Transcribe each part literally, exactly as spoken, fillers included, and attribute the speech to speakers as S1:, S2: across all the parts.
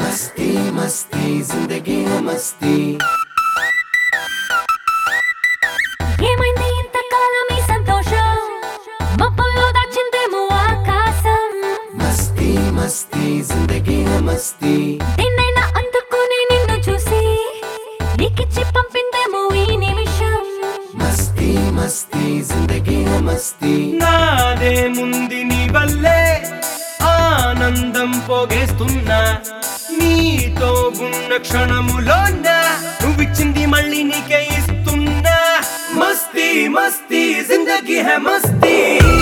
S1: मस्ती मस्ती जिंदगी है मस्ती
S2: ఏమైంది ఇంతకాలం ఈ సంతోషం మబ్బుల్లో దాచిందేమో ఆకాశం
S1: मस्ती मस्ती जिंदगी है मस्ती
S2: నిన్నైనా అందుకుని నిన్ను చూసి నీకిచ్చి పంపిందేమో ఈ నిమిషం
S1: मस्ती मस्ती जिंदगी है मस्ती
S3: నాదే ముంది నీ వల్లే ఆనందం పోగేస్తున్నా నీతో ఉన్న క్షణములోన నువ్విచ్చింది మళ్ళీ నీకే ఇస్తున్నా మస్తీ మస్తీ జిందగీ హై మస్తీ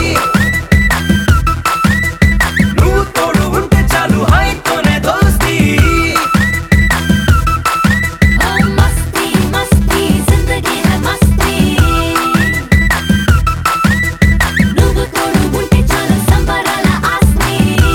S3: నువ్వు తోడు ఉంటే చాలు హాయితోనే దోస్తీ
S2: మస్తీ మస్తీ జిందగీ హై మస్తీ నువ్వు తోడు ఉంటే చాలు సంబరాల ఆస్తి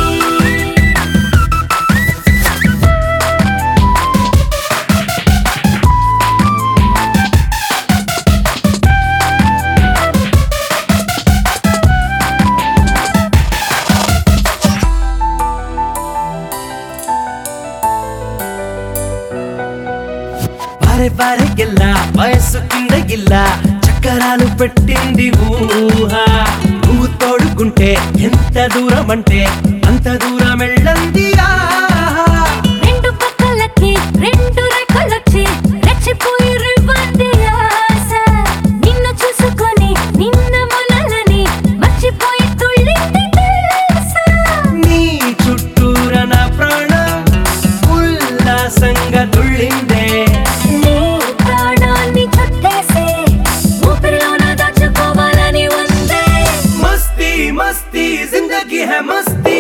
S3: బారే బారే గిల్లా వయస్సు కింద గిల్లా చక్కరాలు పెట్టింది ఊహ నువ్వు తోడుకుంటే ఎంత దూరం అంటే అంత దూరం వెళ్ళంది
S2: రెండు పక్కలకి రెండు రెక్కలొచ్చి రెచ్చిపోయి రివ్వంది ఆశ నిన్ను చూసుకొని నిన్న మొనలని మర్చిపోయి తుళ్ళింది తెలుసా
S3: నీ చుట్టూర నా ప్రాణం ఉల్లాసంగా తుళ్ళిందే
S2: నీ ప్రాణాన్ని చుట్టేసే ఊపిరిలోన దాచుకోవాలని ఉందే
S3: మస్తీ మస్తీ జిందగీ హై మస్తీ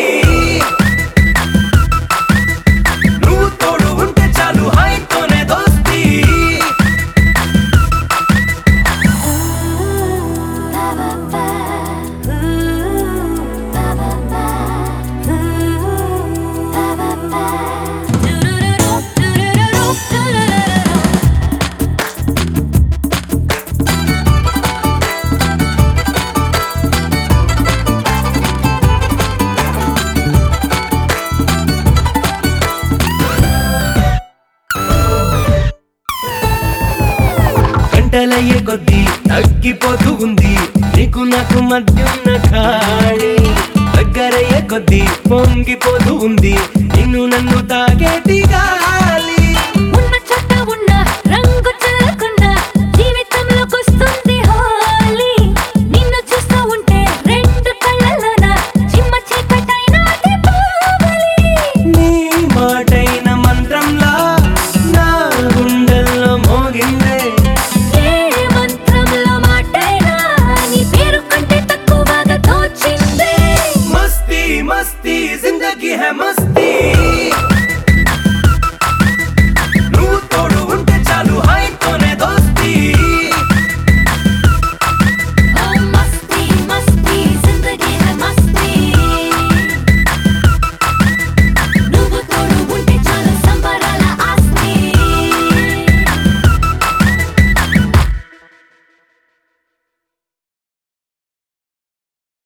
S3: నువ్వు తోడు ఉంటే చాలు హాయితోనే దోస్తీ గంటలయ్యే కొద్దీ తగ్గిపోతూ ఉంది నీకు నాకు మధ్యున్న ఖాళీ దగ్గరయ్యే కొద్దీ పొంగిపోతూ ఉంది నిన్ను నన్ను తాగేటి గాలి